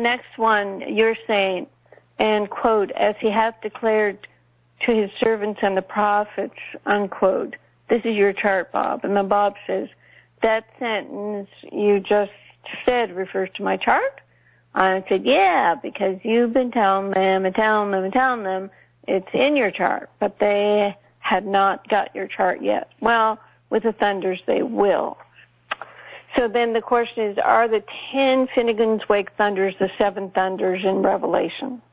next one, you're saying, and quote, as he hath declared to his servants and the prophets, unquote. This is your chart, Bob. And then Bob says, that sentence you just said refers to my chart? I said, yeah, because you've been telling them and telling them and telling them it's in your chart, but they had not got your chart yet. Well, with the thunders, they will. So then the question is, are the 10 Finnegan's Wake thunders the 7 thunders in Revelation?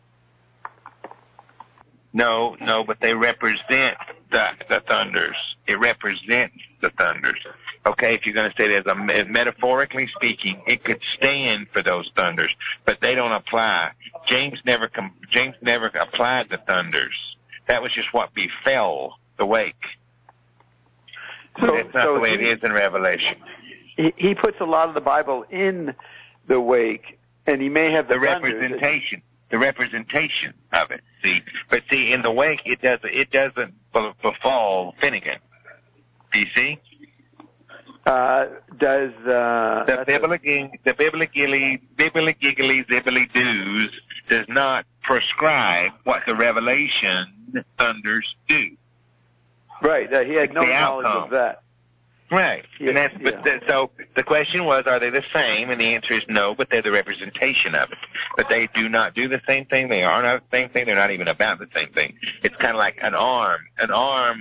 No, but they represent the thunders. It represents the thunders. Okay, if you're going to say it as metaphorically speaking, it could stand for those thunders, but they don't apply. James never applied the thunders. That was just what befell the wake. That's not the way it is in Revelation. He puts a lot of the Bible in the wake, and he may have the representation. The representation of it. But in the wake, it doesn't befall Finnegan. Do you see? Does the biblically zibbly doos does not prescribe what the Revelation thunders do. Right. He had no knowledge of that. Right. Yeah, so the question was, are they the same? And the answer is no, but they're the representation of it. But they do not do the same thing. They are not the same thing. They're not even about the same thing. It's kind of like an arm on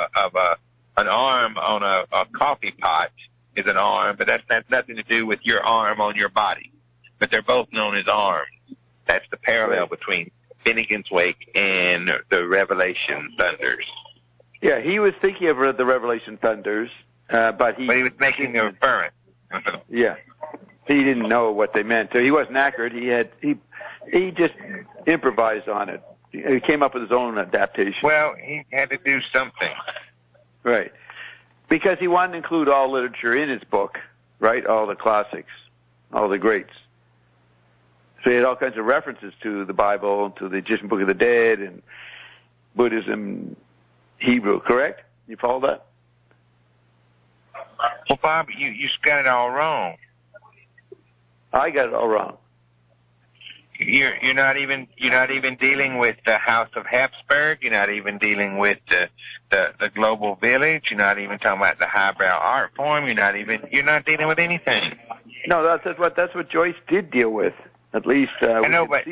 a coffee pot is an arm, but that's nothing to do with your arm on your body. But they're both known as arms. That's the parallel between Finnegan's Wake and the Revelation thunders. Yeah, he was thinking of the Revelation thunders. But he was making a reference. Yeah, he didn't know what they meant. So he wasn't accurate. He just improvised on it. He came up with his own adaptation. Well, he had to do something, right? Because he wanted to include all literature in his book, right? All the classics, all the greats. So he had all kinds of references to the Bible, to the Egyptian Book of the Dead, and Buddhism, Hebrew. Correct? You follow that? Well, Bob, you got it all wrong. I got it all wrong. You're not even dealing with the House of Habsburg. You're not even dealing with the Global Village. You're not even talking about the highbrow art form. You're not dealing with anything. No, that's what Joyce did deal with. At least I know, but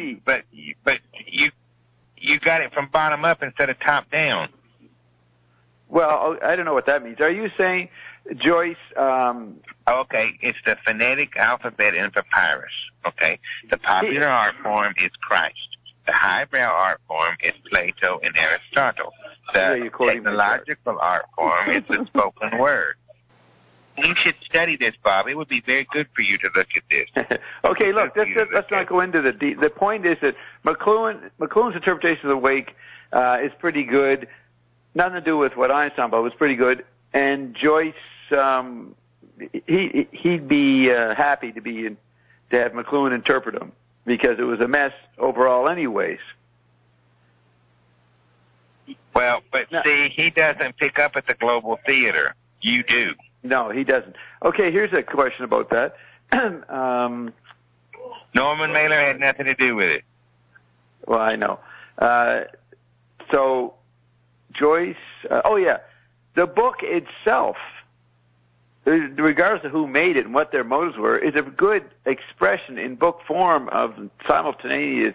you got it from bottom up instead of top down. Well, I don't know what that means. Are you saying Joyce? Okay, it's the phonetic alphabet in papyrus. Okay, the popular art form is Christ. The highbrow art form is Plato and Aristotle. The technological art form is the spoken word. You should study this, Bob. It would be very good for you to look at this. Okay, look, let's not go into the point is that McLuhan's interpretation of the wake is pretty good. Nothing to do with what I saw, but it was pretty good. And Joyce, he'd be happy to have McLuhan interpret them because it was a mess overall, anyways. Well, but see, he doesn't pick up at the Global Theater. You do. No, he doesn't. Okay, here's a question about that. Norman Mailer had nothing to do with it. Well, I know. So Joyce, the book itself, regardless of who made it and what their motives were, is a good expression in book form of simultaneity,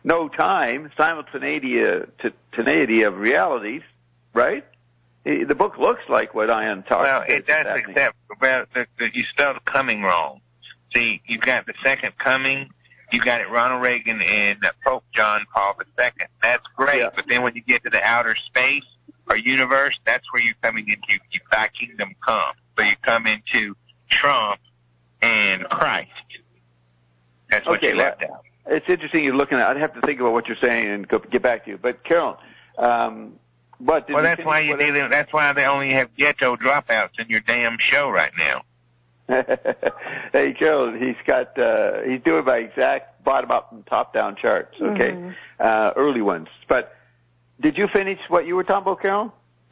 simultaneity of realities, right? The book looks like what Ian talked about. Well, it does, except you spelled coming wrong. See, you've got the second coming. You got it, Ronald Reagan and Pope John Paul II. That's great, but then when you get to the outer space or universe, that's where you're coming into thy kingdom come. So you come into Trump and Christ. That's what you left out. It's interesting you're looking at. I'd have to think about what you're saying and get back to you. But Carolyn, that's why they only have ghetto dropouts in your damn show right now. Hey, Carol, he's doing by exact bottom up and top down charts. Okay, early ones. But did you finish what you were talking about, Carol?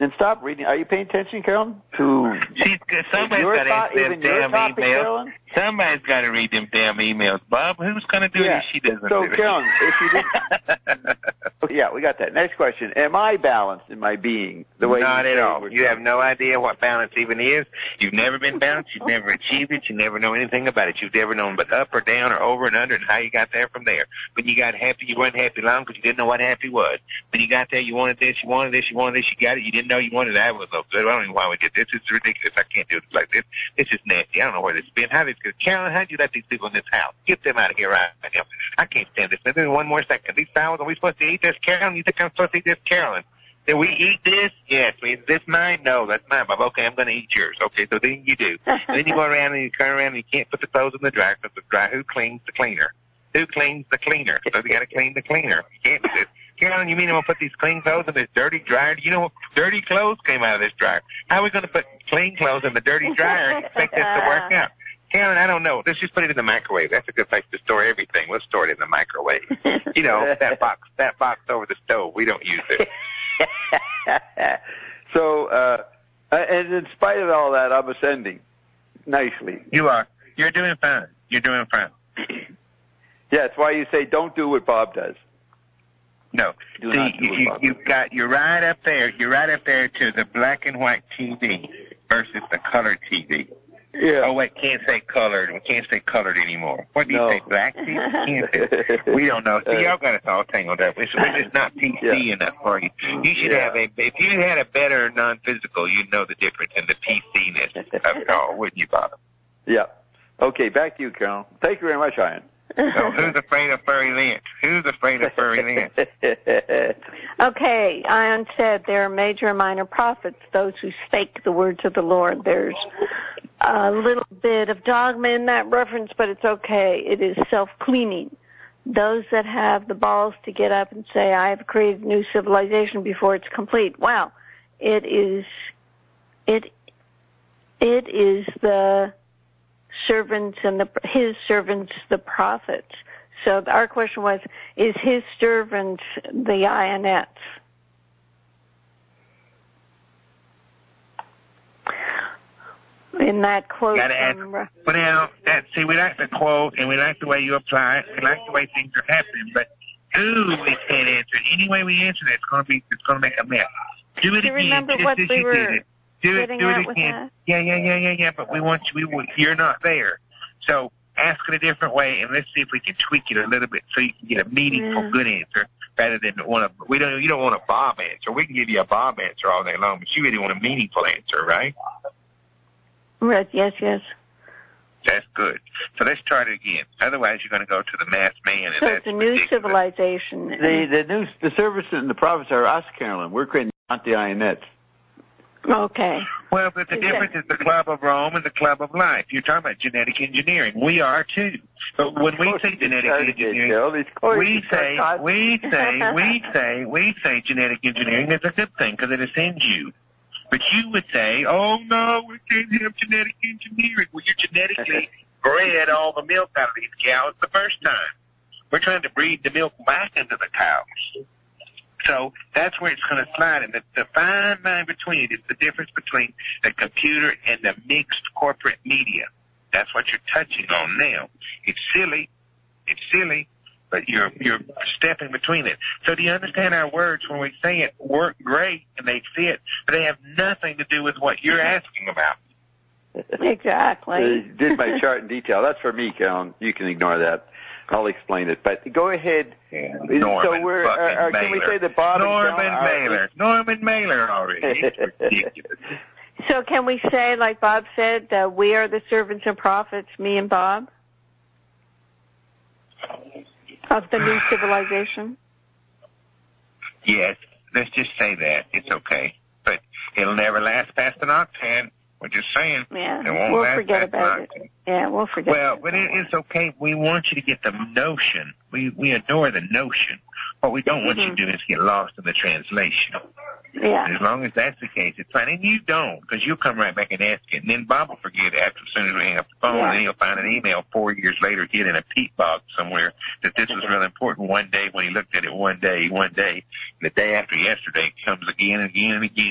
Then stop reading. Are you paying attention, Carolyn? Somebody's got to answer them damn emails. Carolyn? Somebody's got to read them damn emails. Bob, who's going to do it if she doesn't do it? Carolyn, if you did... Yeah, we got that. Next question. Am I balanced in my being? Not at all. You have no idea what balance even is. You've never been balanced. You've never achieved it. You never know anything about it. You've never known but up or down or over and under and how you got there from there. When you got happy, you weren't happy long because you didn't know what happy was. When you got there, you wanted this, you wanted this, you wanted this, you got it. You didn't know you wanted that. It was no good. I don't know why we did this. It's ridiculous. I can't do it like this. It's just nasty. I don't know where this has been. How did this Carolyn, how'd you let these people in this house? Get them out of here right now. I can't stand this. There's one more second. These fowls, are we supposed to eat this, Carolyn? You think I'm supposed to eat this, Carolyn? Did we eat this? Yes. Is this mine? No, that's mine, Bob. Okay, I'm going to eat yours. Okay, so then you do. And then you go around and you turn around and you can't put the clothes in the dryer because the dryer. Who cleans the cleaner? Who cleans the cleaner? So you got to clean the cleaner. You can't do this. Carolyn, you mean I'm going to put these clean clothes in this dirty dryer? You know what? Dirty clothes came out of this dryer. How are we going to put clean clothes in the dirty dryer and expect this to work out? Carolyn, I don't know. Let's just put it in the microwave. That's a good place to store everything. Let's store it in the microwave. You know, that box over the stove. We don't use it. So, and in spite of all that, I'm ascending nicely. You are. You're doing fine. You're doing fine. Yeah, it's why you say don't do what Bob does. No. You're right up there. You're right up there to the black and white TV versus the colored TV. Yeah. Oh, wait, can't say colored. We can't say colored anymore. What do you say, black TV? Can't say. We don't know. See, y'all got us all tangled up. We're just not PC enough for you. You should have if you had a better non-physical, you'd know the difference in the PC-ness of it all, wouldn't you, Bob? Yeah. Okay, back to you, Carol. Thank you very much, Ian. So who's afraid of furry lynch? Who's afraid of furry lynch? Okay, Ian said there are major and minor prophets, those who spake the words of the Lord. There's a little bit of dogma in that reference, but it's okay. It is self-cleaning. Those that have the balls to get up and say, I have created a new civilization before it's complete. Well, it is the servants and his servants, the prophets. So our question was, is his servants the Ionettes? In that quote from... But now, see, we like the quote, and we like the way you apply it, we like the way things are happening, but we can't answer it. Any way we answer it, it's going to make a mess. Do it again. Remember just what as we you were did it. Do it again. Yeah, but we want you, you're not there. So ask it a different way, and let's see if we can tweak it a little bit so you can get a meaningful, good answer rather than you don't want a Bob answer. We can give you a Bob answer all day long, but you really want a meaningful answer, right? Right, yes. That's good. So let's try it again. Otherwise, you're going to go to the masked man. And so that's it's a new civilization. The servants and the prophets are us, Carolyn. We're creating, not the Ionettes. Okay. Well, but the difference is the Club of Rome and the Club of Life. You're talking about genetic engineering. We are too. But when we say genetic engineering, we say genetic engineering is a good thing because it ascends you. But you would say, oh no, we can't have genetic engineering. Well, you genetically bred all the milk out of these cows the first time. We're trying to breed the milk back into the cows. So that's where it's going to slide. And the fine line between it is the difference between the computer and the mixed corporate media. That's what you're touching on now. It's silly, but you're stepping between it. So do you understand our words when we say it work great and they fit, but they have nothing to do with what you're asking about? Exactly. I did my chart in detail. That's for me, Carolyn. You can ignore that. I'll explain it. But go ahead. Yeah, so can we say that Bob Norman Mailer already. It's ridiculous. So can we say, like Bob said, that we are the servants and prophets, me and Bob, of the new civilization? Yes, let's just say that. It's okay. But it'll never last past an octane. We're just saying. Yeah, it won't we'll last forget about it. Yeah, we'll forget. Well, but it's okay. We want you to get the notion. We adore the notion. What we don't want you to do is get lost in the translation. Yeah. And as long as that's the case, it's fine. And you don't, because you'll come right back and ask it. And then Bob will forget as soon as we hang up the phone, and then he'll find an email 4 years later hid in a peat box somewhere that this was really important one day when he looked at it one day. And the day after yesterday it comes again and again and again.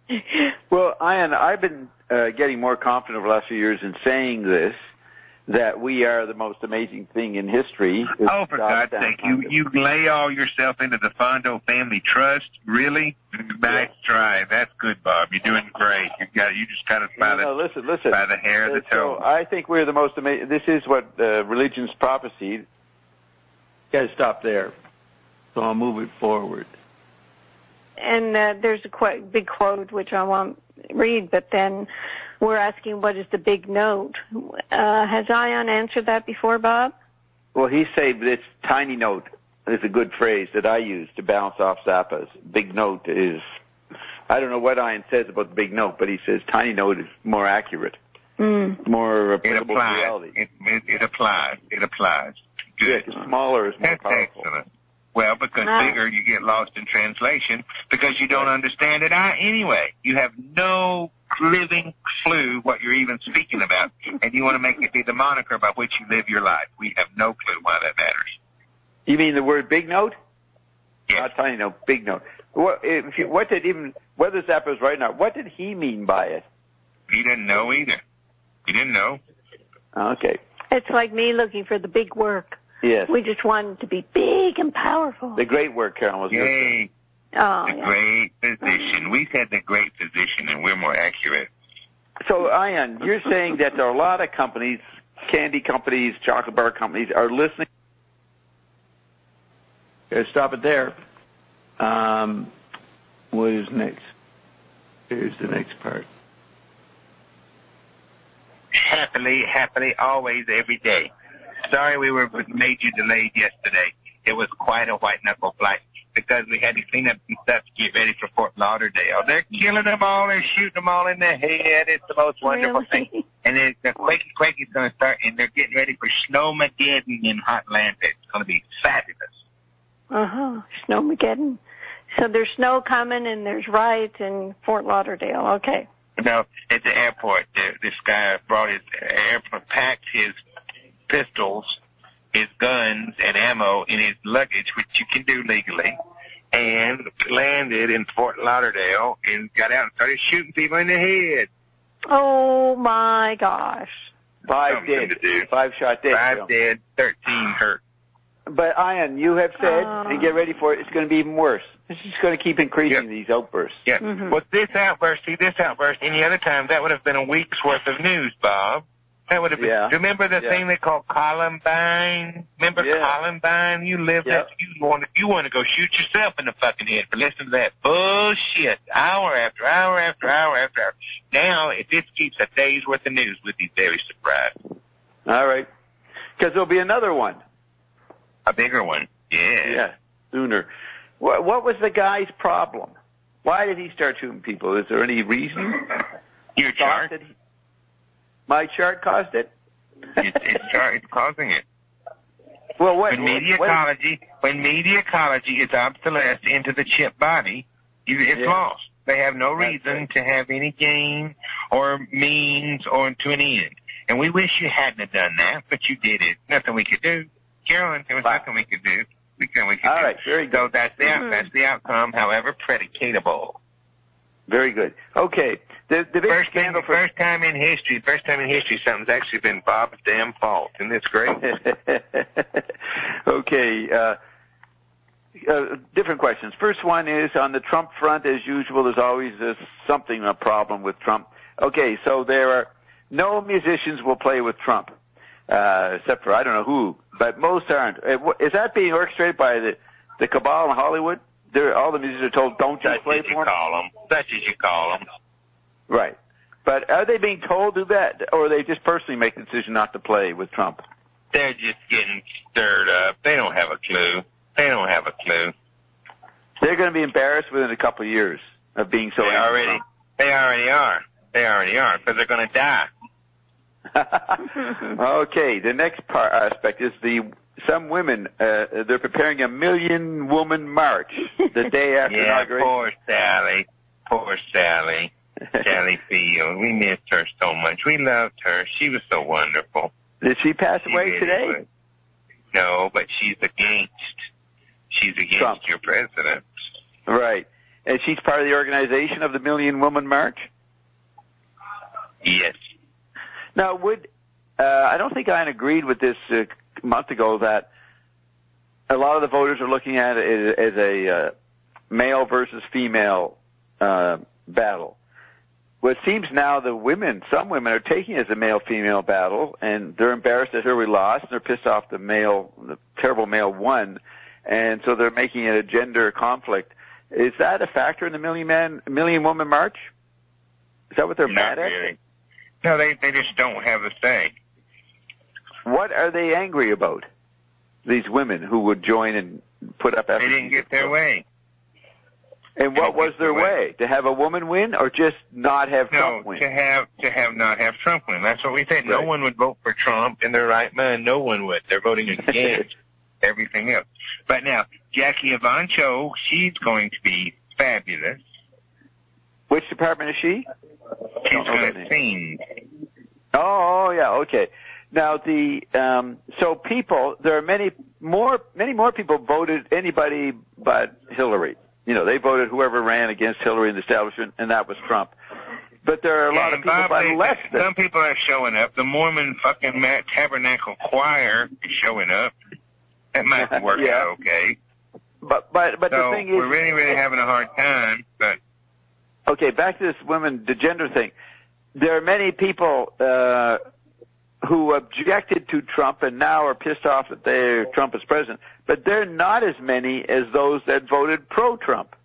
Well, Ian, I've been getting more confident over the last few years in saying this, that we are the most amazing thing in history. Oh, for God's sake, you lay all yourself into the Fondo Family Trust? Really? Nice try. That's good, Bob. You're doing great. You just got us by listen. By the hair of the toe. So I think we're the most amazing. This is what religion's prophecy. You got to stop there. So I'll move it forward. And there's a big quote, which I won't read, but then we're asking, what is the big note? Has Ion answered that before, Bob? Well, he said this tiny note is a good phrase that I use to bounce off Zappa's. Big note is, I don't know what Ion says about the big note, but he says tiny note is more accurate, more applicable to reality. It applies. It applies. Good. Yeah, smaller is more That's powerful. Excellent. Well, because bigger, you get lost in translation because you don't understand it anyway. You have no living clue what you're even speaking about, and you want to make it be the moniker by which you live your life. We have no clue why that matters. You mean the word big note? Yes. Not tiny note, big note. Whether Zappa's right or not, what did he mean by it? He didn't know either. He didn't know. Okay. It's like me looking for the big work. Yes. We just want it to be big and powerful. The great work, Carol, was Yay. Great physician. We said the great physician, and we're more accurate. So, Ian, you're saying that there are a lot of companies, candy companies, chocolate bar companies, are listening. Okay, stop it there. What is next? Here's the next part. Happily, always, every day. Sorry we were major delayed yesterday. It was quite a white-knuckle flight because we had to clean up some stuff to get ready for Fort Lauderdale. They're killing them all. They're shooting them all in the head. It's the most wonderful thing. And then the Quakey is going to start, and they're getting ready for Snowmageddon in Hotlanta. It's going to be fabulous. Snowmageddon. So there's snow coming, and there's riots in Fort Lauderdale. Okay. No, at the airport, this guy brought his airport, packed his pistols, his guns, and ammo in his luggage, which you can do legally, and landed in Fort Lauderdale and got out and started shooting people in the head. Oh, my gosh. 5 dead. 5 shot dead. 5 dead, 13 hurt. But, Ian, you have said, and get ready for it, it's going to be even worse. It's just going to keep increasing, these outbursts. Yeah. Well, this outburst, any other time, that would have been a week's worth of news, Bob. That would have been. Remember the thing they called Columbine? Remember Columbine? You lived that. You want to go shoot yourself in the fucking head for listening to that bullshit hour after hour after hour after hour. Now, if this keeps a day's worth of news, we'd be very surprised. All right. Because there'll be another one. A bigger one. Yeah. Sooner. What was the guy's problem? Why did he start shooting people? Is there any reason? Your chart? My chart caused it? It's causing it. Well, when media ecology is obsolesced into the chip body, it's lost. They have no reason to have any gain or means or to an end. And we wish you hadn't have done that, but you did it. Nothing we could do. Carolyn, there was nothing we could do. All right, very good. So that's the outcome, however predicatable. Very good. Okay. The big first time in history, something's actually been Bob's damn fault. Isn't this great? Okay. Different questions. First one is on the Trump front, as usual, there's always a problem with Trump. Okay, so there are no musicians will play with Trump, except for I don't know who, but most aren't. Is that being orchestrated by the cabal in Hollywood? All the musicians are told, don't you play for him? Such as you call them. Right. But are they being told to do that, or are they just personally make the decision not to play with Trump? They're just getting stirred up. They don't have a clue. They're going to be embarrassed within a couple of years of being so angry. They already are, because they're going to die. Okay, the next aspect is some women, they're preparing a 1 million woman march the day after inauguration. Poor Sally. Sally Field. We missed her so much. We loved her. She was so wonderful. Did she pass away today? Was. No, but she's against Trump. Your president. Right. And she's part of the organization of the Million Woman March? Yes. Now, I don't think Ian agreed with this a month ago that a lot of the voters are looking at it as a male versus female battle. Well, it seems now some women are taking it as a male-female battle, and they're embarrassed that Hillary lost, and they're pissed off the terrible male won, and so they're making it a gender conflict. Is that a factor in the Million Woman March? Is that what they're mad at? Not really. No, they just don't have a say. What are they angry about? These women who would join and put up efforts. They didn't get their way. And what was their way? To have a woman win, or just not have Trump win? No, not have Trump win. That's what we said. Right. No one would vote for Trump in their right mind. No one would. They're voting against everything else. But now, Jackie Evancho, she's going to be fabulous. Which department is she? She's going to sing. Oh, yeah, okay. Now so people, there are many more people voted anybody but Hillary. They voted whoever ran against Hillary in the establishment, and that was Trump. But there are a lot of people by less than. Some people are showing up. The Mormon fucking Tabernacle Choir is showing up. That might work out okay. But the thing is, we're really, really having a hard time. But okay, back to the gender thing. There are many people who objected to Trump and now are pissed off that Trump is president, but they're not as many as those that voted pro-Trump.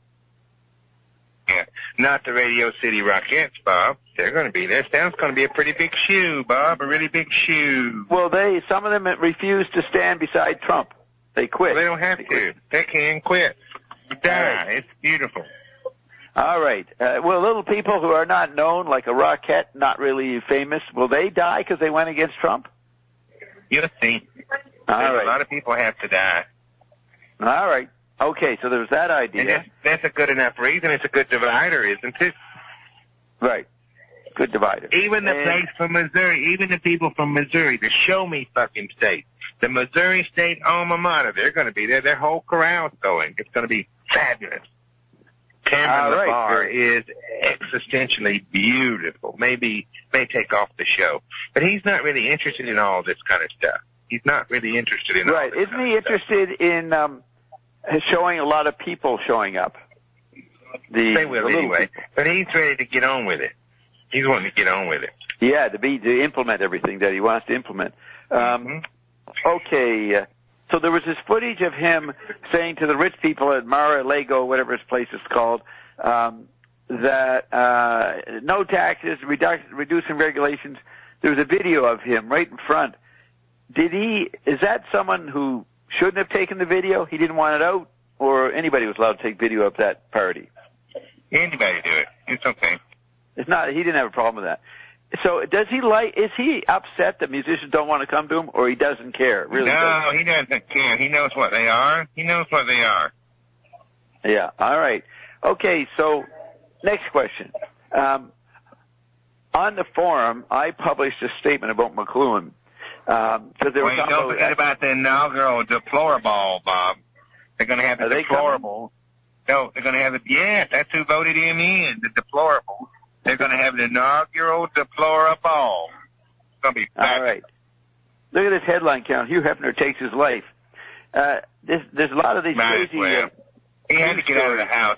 Yeah, not the Radio City Rockettes, Bob. They're going to be there. That's going to be a pretty big shoe, Bob, a really big shoe. Well, some of them refused to stand beside Trump. They quit. Well, they don't have to. They can quit. Die. Right. It's beautiful. All right. Will little people who are not known, like a Rockette, not really famous, will they die because they went against Trump? You'll see. A lot of people have to die. All right. Okay, so there's that idea. And that's a good enough reason. It's a good divider, isn't it? Right. Good divider. Even the place from Missouri, even the people from Missouri, the show-me fucking state, the Missouri State alma mater, they're going to be there. Their whole corral's going. It's going to be fabulous. Cameron LaBar is existentially beautiful. May take off the show. But he's not really interested in all this kind of stuff. He's not really interested in all this Right. Isn't he interested in showing a lot of people showing up? They will anyway. People. But he's ready to get on with it. He's wanting to get on with it. Yeah, to implement everything that he wants to implement. Okay. So there was this footage of him saying to the rich people at Mar-a-Lago, whatever his place is called, that no taxes, reducing regulations. There was a video of him right in front. Is that someone who shouldn't have taken the video? He didn't want it out? Or anybody was allowed to take video of that party? Anybody do it. It's okay. He didn't have a problem with that. So is he upset that musicians don't want to come to him, or he doesn't care? Really? No, he doesn't care. He knows what they are. Yeah, all right. Okay, so next question. On the forum, I published a statement about McLuhan. Don't forget about the inaugural deplorable, Bob. They're going to have the deplorable. No, they're going to have it. Yeah, that's who voted him in, the deplorable. They're going to have an inaugural deplorable. It's going to be fabulous. All right. Look at this headline count. Hugh Hefner takes his life. There's a lot of these crazy... He had to get out of the house.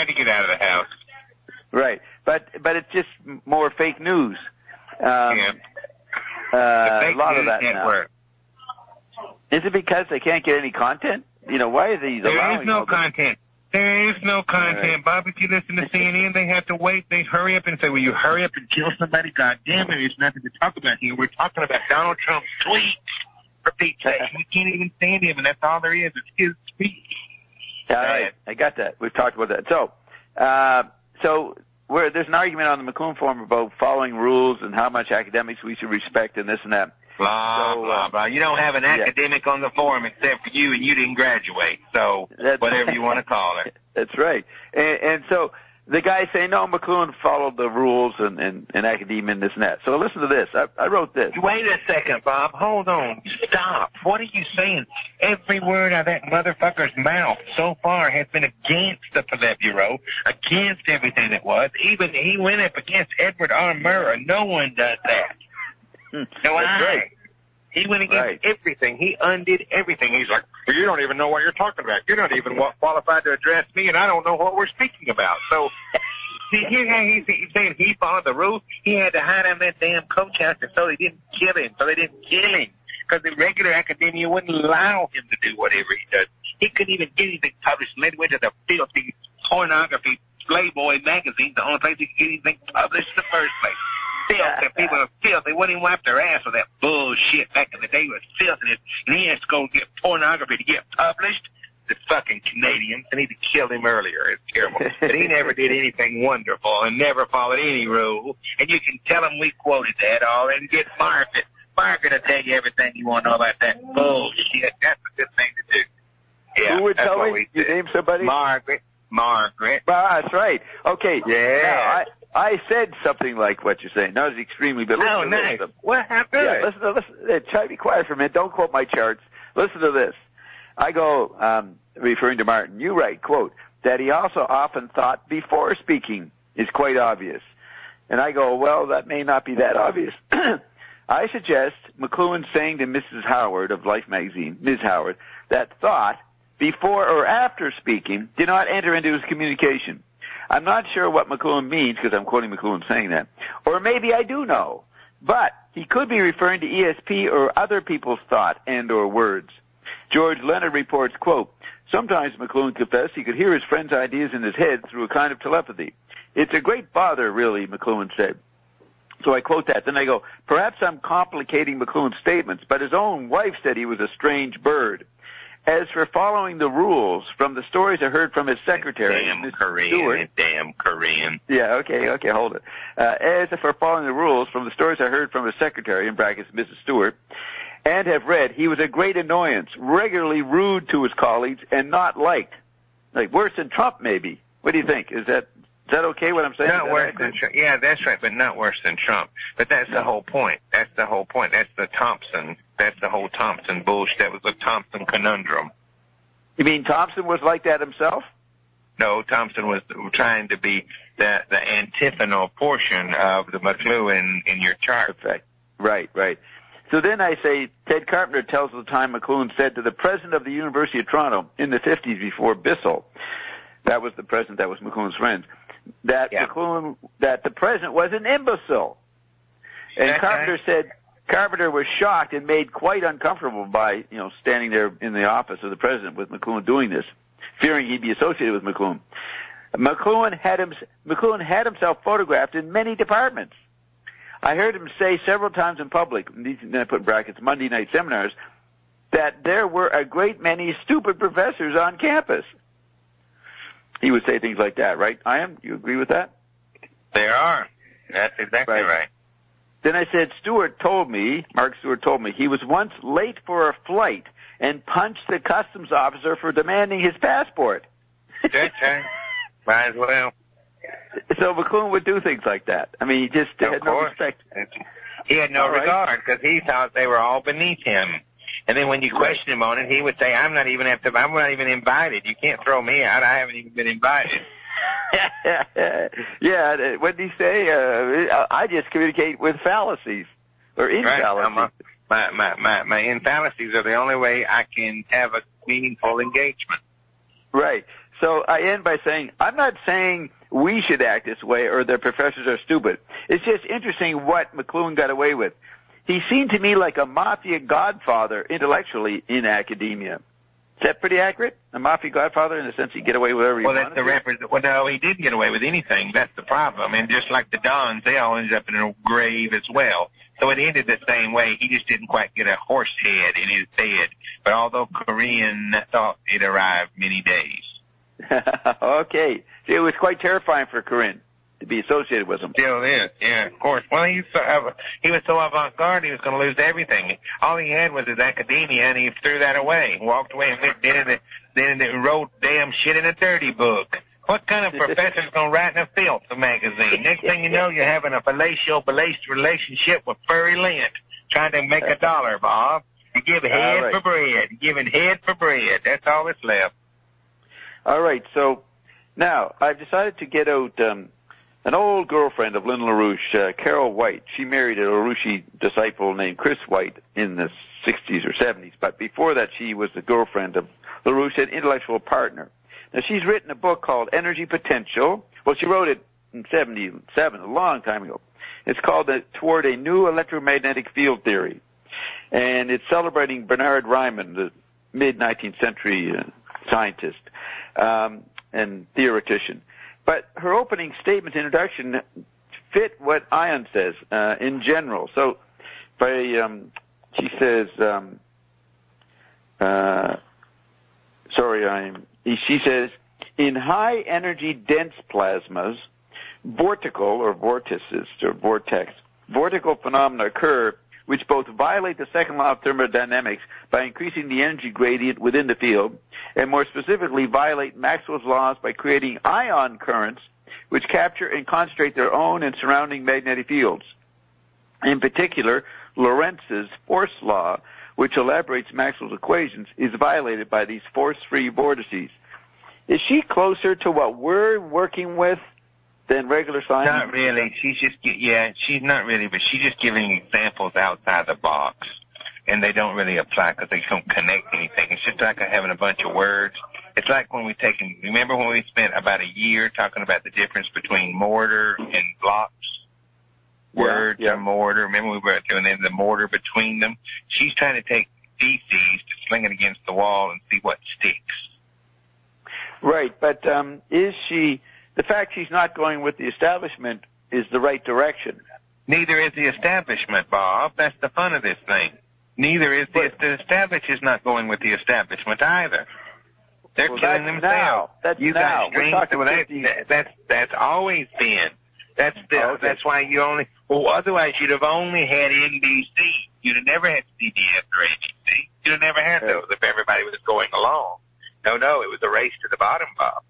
Right. But it's just more fake news. The fake a lot news of that network. Now. Is it because they can't get any content? Why are these allowing... There is no content. There is no content, right. Bob. If you listen to CNN, they have to wait. They hurry up and say, will you hurry up and kill somebody? God damn it, there's nothing to talk about here. We're talking about Donald Trump's tweets. For Pete's sake, we can't even stand him, and that's all there is. It's his speech. All right, I got that. We've talked about that. So there's an argument on the McLuhan Forum about following rules and how much academics we should respect and this and that. Blah. You don't have an academic on the forum except for you, and you didn't graduate. So whatever you want to call it. That's right. And so the guy saying, no, McLuhan followed the rules and academia and this and that. So listen to this. I wrote this. Wait a second, Bob. Hold on. Stop. What are you saying? Every word out of that motherfucker's mouth so far has been against the Politburo, against everything it was. Even he went up against Edward R. Murrow. No one does that. No, right. He went against everything. He undid everything. He's like, well, you don't even know what you're talking about. You're not even qualified to address me, and I don't know what we're speaking about. So, see, he's saying he followed the rules. He had to hide in that damn coach house so they didn't kill him. Because the regular academia wouldn't allow him to do whatever he does. He couldn't even get anything published. And then went to the filthy pornography Playboy magazine, the only place he could get anything published in the first place. Filth, and people are filth. They wouldn't even wipe their ass with that bullshit back in the day with filthiness. And he has to go get pornography to get published. The fucking Canadians, they need to kill him earlier. It's terrible. But he never did anything wonderful and never followed any rule. And you can tell him we quoted that all and get Margaret. Margaret will tell you everything you want to know about that bullshit. That's a good thing to do. Yeah, who would tell me? You name somebody? Margaret. Well, that's right. Okay. Yeah. Now, I said something like what you're saying. That was extremely, but listen to nice. This. What happened? Yeah, listen. Try to be quiet for a minute. Don't quote my charts. Listen to this. I go, referring to Martin, you write, quote, that he also often thought before speaking is quite obvious. And I go, well, that may not be that obvious. I suggest McLuhan saying to Mrs. Howard of Life magazine, Ms. Howard, that thought before or after speaking did not enter into his communication. I'm not sure what McLuhan means, because I'm quoting McLuhan saying that. Or maybe I do know. But he could be referring to ESP or other people's thought and or words. George Leonard reports, quote, sometimes McLuhan confessed he could hear his friend's ideas in his head through a kind of telepathy. It's a great bother, really, McLuhan said. So I quote that. Then I go, perhaps I'm complicating McLuhan's statements, but his own wife said he was a strange bird. As for following the rules from the stories I heard from his secretary, damn Korean. Yeah, okay, hold it. As for following the rules from the stories I heard from his secretary, in brackets, Mrs. Stewart, and have read, he was a great annoyance, regularly rude to his colleagues, and not liked. Like worse than Trump, maybe. What do you think? Is that okay what I'm saying? Not worse than Trump. Yeah, that's right, but not worse than Trump. But that's the whole point. That's the whole point. That's the Thompson. That's the whole Thompson bullshit. That was the Thompson conundrum. You mean Thompson was like that himself? No, Thompson was trying to be the antiphonal portion of the McLuhan in your chart. Effect. Right. So then I say, Ted Carpenter tells of the time McLuhan said to the president of the University of Toronto in the 50s before Bissell, that was the president, that was McLuhan's friend, that the president was an imbecile. And Carpenter said Carpenter was shocked and made quite uncomfortable by, standing there in the office of the president with McLuhan doing this, fearing he'd be associated with McLuhan. McLuhan had himself photographed in many departments. I heard him say several times in public, and I put in brackets, Monday night seminars, that there were a great many stupid professors on campus. He would say things like that, right? You agree with that? There are. That's exactly right. Then I said, Mark Stewart told me, he was once late for a flight and punched the customs officer for demanding his passport. That's right. Might as well. So McLuhan would do things like that. I mean, he just had no respect. He had no regard because he thought they were all beneath him. And then when you question him on it, he would say, I'm not even invited. You can't throw me out. I haven't even been invited. Yeah, what did he say? I just communicate with fallacies or in fallacies. My in fallacies are the only way I can have a meaningful engagement. Right. So I end by saying, I'm not saying we should act this way or the professors are stupid. It's just interesting what McLuhan got away with. He seemed to me like a mafia godfather intellectually in academia. Is that pretty accurate? A mafia godfather in the sense he'd get away with whatever he wanted? Well, no, he didn't get away with anything. That's the problem. And just like the Dons, they all ended up in a grave as well. So it ended the same way. He just didn't quite get a horse head in his bed. But although Korean thought it arrived many days. Okay. See, it was quite terrifying for Corinne to be associated with him. Still is, yeah, of course. Well, he was so avant-garde, he was going to lose everything. All he had was his academia, and he threw that away. Walked away and then wrote damn shit in a dirty book. What kind of professor's going to write in a filth magazine? Next thing you know, you're having a fallacious relationship with Furry Lint, trying to make $1, Bob. You give head for bread. You're giving head for bread. That's all that's left. All right, so now I've decided to get out an old girlfriend of Lynn LaRouche, Carol White. She married a LaRouche disciple named Chris White in the 60s or 70s, but before that she was the girlfriend of LaRouche, an intellectual partner. Now, she's written a book called Energy Potential. Well, she wrote it in 77, a long time ago. It's called Toward a New Electromagnetic Field Theory. And it's celebrating Bernard Riemann, the mid-19th century scientist and theoretician. But her opening statement, introduction, fit what Ion says in general. So, she says, she says, in high energy dense plasmas, vortical or vortices or vortical phenomena occur which both violate the second law of thermodynamics by increasing the energy gradient within the field, and more specifically violate Maxwell's laws by creating ion currents which capture and concentrate their own and surrounding magnetic fields. In particular, Lorentz's force law, which elaborates Maxwell's equations, is violated by these force-free vortices. Is she closer to what we're working with than regular science? Not really. She's not really, but she's just giving examples outside the box, and they don't really apply because they don't connect anything. It's just like having a bunch of words. It's like when remember when we spent about a year talking about the difference between mortar and blocks? Words and mortar. Remember we were doing the mortar between them? She's trying to take feces to sling it against the wall and see what sticks. Right, but the fact she's not going with the establishment is the right direction. Neither is the establishment, Bob. That's the fun of this thing. Neither is the establishment is not going with the establishment either. They're killing themselves. That's always been. That's why you only. Well, otherwise you'd have only had NBC. You'd have never had CBS or ABC. You'd have never had those if everybody was going along. No, it was a race to the bottom, Bob.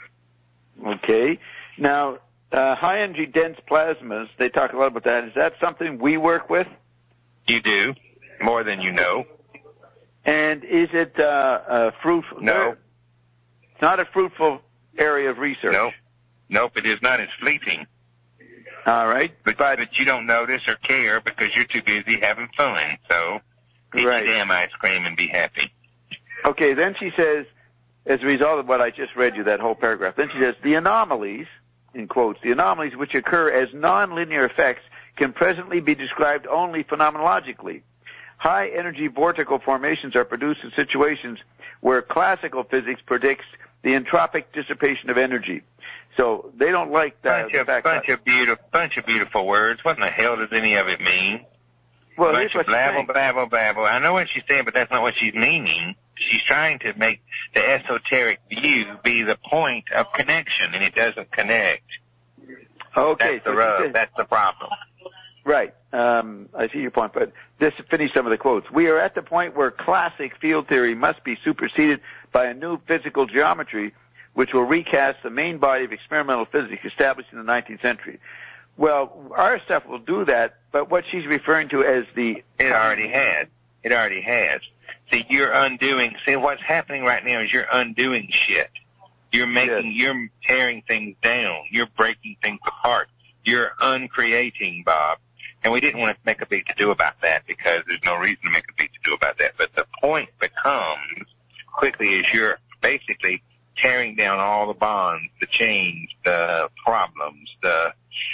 Okay. Now, high energy dense plasmas, they talk a lot about that. Is that something we work with? You do, more than you know. And is it fruitful? No. It's not a fruitful area of research. Nope, it is not. It's fleeting. All right. But you don't notice or care because you're too busy having fun. So eat your damn ice cream and be happy. Okay, then she says, as a result of what I just read you, that whole paragraph, then she says, the anomalies, in quotes, the anomalies which occur as nonlinear effects can presently be described only phenomenologically. High energy vortical formations are produced in situations where classical physics predicts the entropic dissipation of energy. So they don't like that. Bunch of beautiful words. What in the hell does any of it mean? Well, bunch of blabble. I know what she's saying, but that's not what she's meaning. She's trying to make the esoteric view be the point of connection, and it doesn't connect. Okay. That's the rub. That's the problem. Right. I see your point, but just to finish some of the quotes. We are at the point where classic field theory must be superseded by a new physical geometry which will recast the main body of experimental physics established in the 19th century. Well, our stuff will do that, but what she's referring to as It already has. See, what's happening right now is you're undoing shit. You're tearing things down. You're breaking things apart. You're uncreating, Bob. And we didn't want to make a big to-do about that because there's no reason to make a big to-do about that. But the point becomes quickly is you're basically tearing down all the bonds, the chains, the problems, the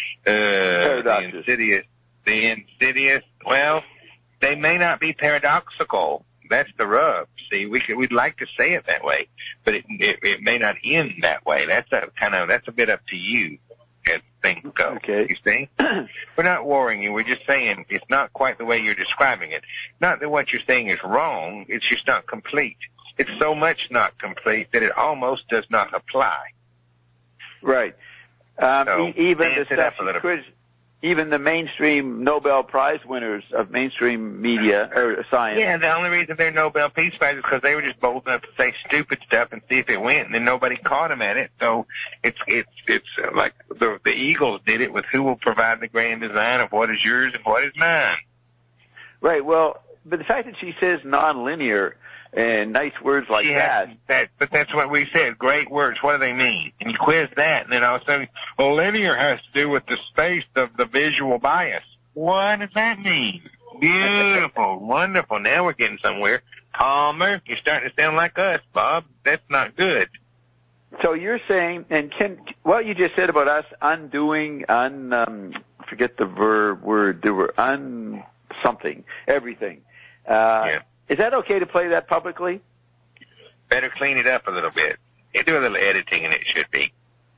insidious. Well, they may not be paradoxical. That's the rub. See, we'd like to say it that way, but it may not end that way. That's a bit up to you as things go. Okay. You see? We're not warring you. We're just saying it's not quite the way you're describing it. Not that what you're saying is wrong. It's just not complete. It's so much not complete that it almost does not apply. Right. So Even the stuff even the mainstream Nobel Prize winners of mainstream media or science. Yeah, the only reason they're Nobel Peace Prizes is because they were just bold enough to say stupid stuff and see if it went, and then nobody caught them at it. So it's like the Eagles did it with who will provide the grand design of what is yours and what is mine. Right. Well, but the fact that she says nonlinear and nice words like but that's what we said. Great words. What do they mean? And you quiz that, and then all of a sudden, well, linear has to do with the space of the visual bias. What does that mean? Beautiful, wonderful. Now we're getting somewhere. Palmer, you're starting to sound like us, Bob. That's not good. So you're saying, and what you just said about us undoing, forget the word, there were something, everything. Yeah. Is that okay to play that publicly? Better clean it up a little bit. You do a little editing, and it should be.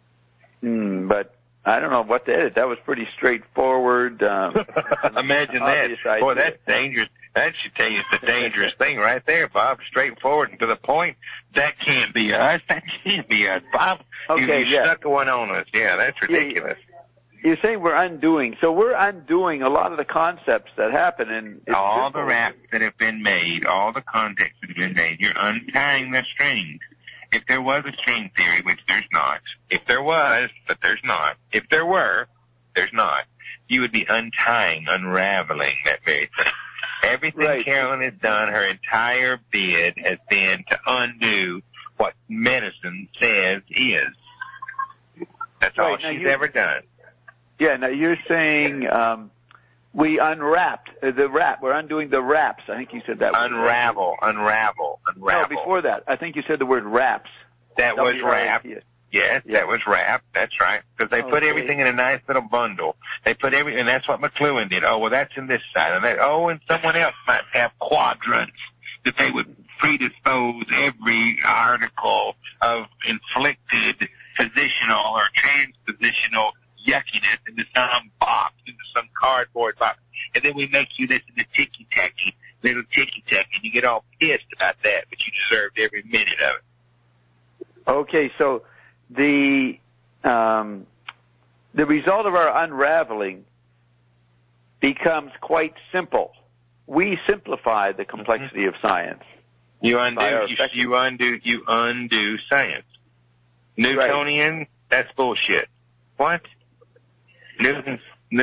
But I don't know what to edit. That was pretty straightforward. Imagine that. Boy, that's dangerous. That should tell you it's a dangerous thing right there, Bob. Straightforward and to the point. That can't be us. That can't be us, Bob. Okay, you stuck one on us. Yeah, that's ridiculous. You're saying we're undoing. So we're undoing a lot of the concepts that happen. And all the raps that have been made, all the context that have been made, you're untying the strings. If there was a string theory, which there's not. If there was, but there's not. If there were, there's not. You would be untying, unraveling that very thing. Everything Carolyn has done, her entire bid has been to undo what medicine says is. That's all she's ever done. Yeah, now you're saying we unwrapped the wrap. We're undoing the wraps. I think you said that. Unravel. No, before that, I think you said the word wraps. That was wrap. Yes, that was wrap. That's right. Because they put everything in a nice little bundle. They put and that's what McLuhan did. Oh, well, that's in this side. And and someone else might have quadrants that they would predispose every article of inflicted positional or transpositional yuckiness into some box, into some cardboard box. And then we make you listen to ticky-tacky, little ticky-tacky, and you get all pissed about that, but you deserved every minute of it. Okay, so the result of our unraveling becomes quite simple. We simplify the complexity of science. You undo science. Newtonian, that's bullshit. What? Newton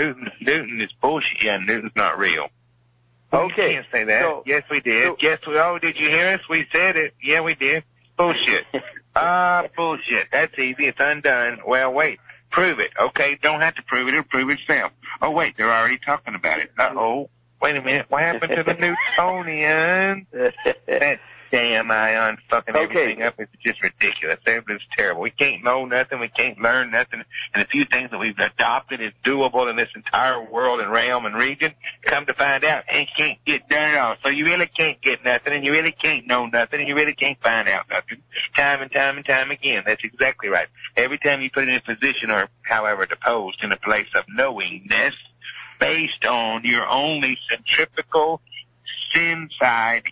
is bullshit. Yeah, Newton's not real. Okay. You can't say that. So, yes, we did. Did you hear us? We said it. Yeah, we did. Bullshit. Bullshit. That's easy. It's undone. Well, wait. Prove it. Okay, don't have to prove it. It'll prove itself. Oh, wait, they're already talking about it. Uh-oh. Wait a minute. What happened to the Newtonian? That damn ion fucking everything up. It's just ridiculous. It's terrible. We can't know nothing. We can't learn nothing. And the few things that we've adopted is doable in this entire world and realm and region. Come to find out, it can't get done at all. So you really can't get nothing, and you really can't know nothing, and you really can't find out nothing. Time and time and time again. That's exactly right. Every time you put it in a position or, however, deposed in a place of knowingness based on your only centrifugal inside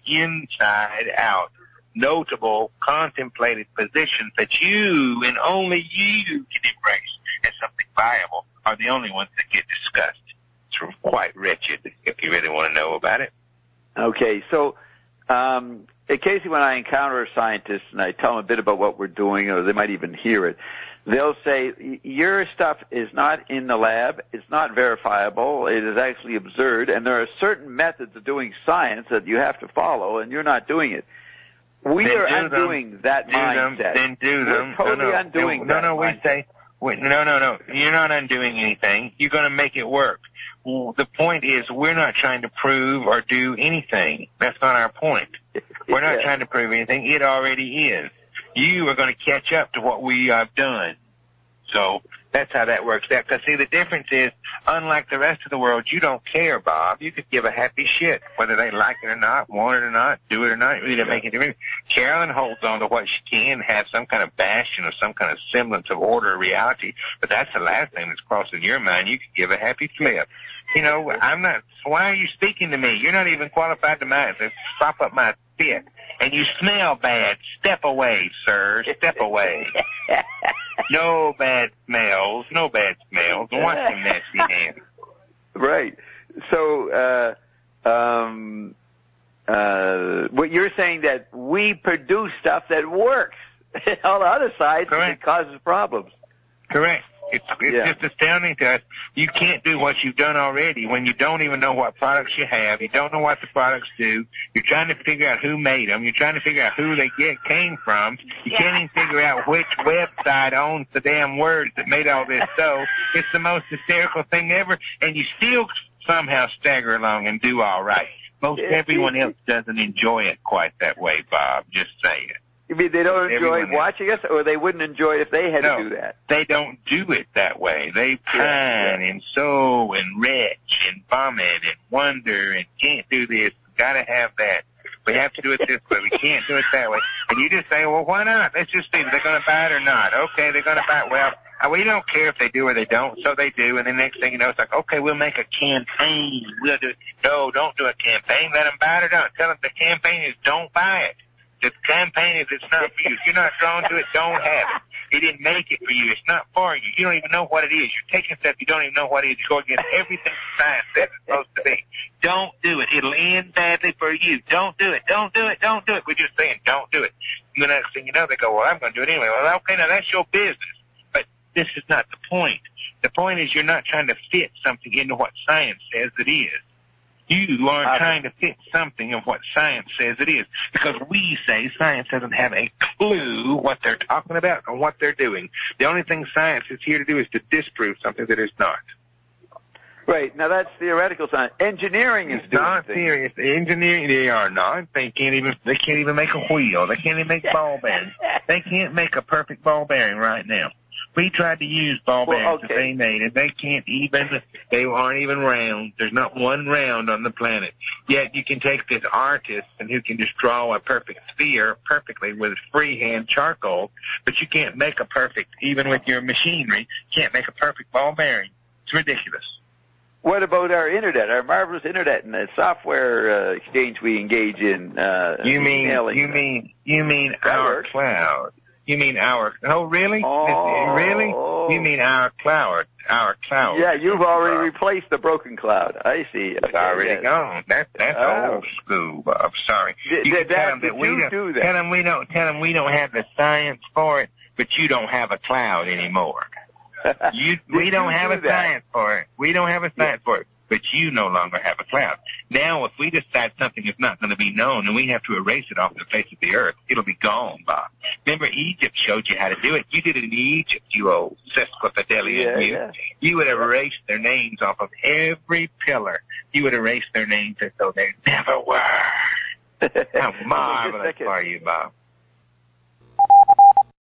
out, notable, contemplated positions that you and only you can embrace as something viable are the only ones that get discussed. It's quite wretched if you really want to know about it. Okay, so occasionally when I encounter scientists and I tell them a bit about what we're doing, or they might even hear it, they'll say, your stuff is not in the lab, it's not verifiable, it is actually absurd, and there are certain methods of doing science that you have to follow, and you're not doing it. We are undoing that mindset. Then do them. We're totally undoing that mindset. No. You're not undoing anything. You're going to make it work. Well, the point is, we're not trying to prove or do anything. That's not our point. We're not trying to prove anything. It already is. You are going to catch up to what we have done. So that's how that works out. Because, see, the difference is, unlike the rest of the world, you don't care, Bob. You could give a happy shit whether they like it or not, want it or not, do it or not. It really doesn't make any difference. Carolyn holds on to what she can, have some kind of bastion or some kind of semblance of order or reality. But that's the last thing that's crossing your mind. You could give a happy flip. You know, I'm not. Why are you speaking to me? You're not even qualified to prop up my spit. And you smell bad. Step away, sir. Step away. No bad smells. Wash your nasty hands. Right. So, what you're saying that we produce stuff that works. On the other side, it causes problems. Correct. It's just astounding to us. You can't do what you've done already when you don't even know what products you have. You don't know what the products do. You're trying to figure out who made them. You're trying to figure out who they came from. You can't even figure out which website owns the damn words that made all this. So it's the most hysterical thing ever, and you still somehow stagger along and do all right. Most everyone else doesn't enjoy it quite that way, Bob. Just saying. You mean they don't enjoy watching us, or they wouldn't enjoy it if they had to do that? They don't do it that way. They pine and sow and retch and vomit and wonder and can't do this, got to have that. We have to do it this way. We can't do it that way. And you just say, well, why not? Let's just see. They're going to buy it or not. Okay, they're going to buy it. Well, we don't care if they do or they don't, so they do. And the next thing you know, it's like, okay, we'll make a campaign. We'll do it. No, don't do a campaign. Let them buy it or don't. Tell them the campaign is don't buy it. The campaign is it's not for you. If you're not drawn to it, don't have it. They didn't make it for you. It's not for you. You don't even know what it is. You're taking stuff you don't even know what it is. You go against everything science says it's supposed to be. Don't do it. It'll end badly for you. Don't do it. Don't do it. Don't do it. We're just saying don't do it. And the next thing you know, they go, well, I'm going to do it anyway. Well, okay, now that's your business. But this is not the point. The point is you're not trying to fit something into what science says it is. You are trying to fit something of what science says it is, because we say science doesn't have a clue what they're talking about or what they're doing. The only thing science is here to do is to disprove something that is not. Right. Now that's theoretical science. Engineering is not serious. Engineering, they are not. They can't even make a wheel. They can't even make ball bearings. They can't make a perfect ball bearing right now. We tried to use ball bearings that they made, and they aren't even round. There's not one round on the planet. Yet you can take this artist and who can just draw a perfect sphere perfectly with freehand charcoal, but you can't make a perfect, even with your machinery, you can't make a perfect ball bearing. It's ridiculous. What about our internet, our marvelous internet and the software exchange we engage in? You mean our cloud? You mean oh, really? Really? You mean our cloud? Our cloud. Yeah, you've already replaced the broken cloud. I see. It's already gone. That's old school, Bob. Sorry. You can tell them that we don't. Tell them we don't have the science for it, but you don't have a cloud anymore. We don't have a science for it. We don't have a science for it, but you no longer have a cloud. Now, if we decide something is not going to be known and we have to erase it off the face of the earth, it'll be gone, Bob. Remember, Egypt showed you how to do it. You did it in Egypt, you old sesquipedalian. Yeah. You would erase their names off of every pillar. You would erase their names as though they never were. How marvelous for you, Bob.